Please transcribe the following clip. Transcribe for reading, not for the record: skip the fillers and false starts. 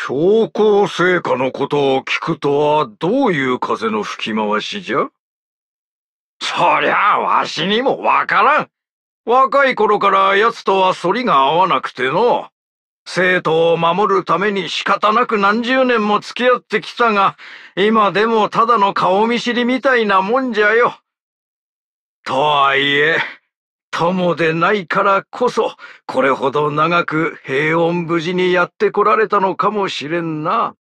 教皇聖歌のことを聞くとはどういう風の吹き回しじゃ？そりゃあわしにもわからん。若い頃から奴とは反りが合わなくての。生徒を守るために仕方なく何十年も付き合ってきたが、今でもただの顔見知りみたいなもんじゃよ。とはいえ、友でないからこそ、これほど長く平穏無事にやってこられたのかもしれんな。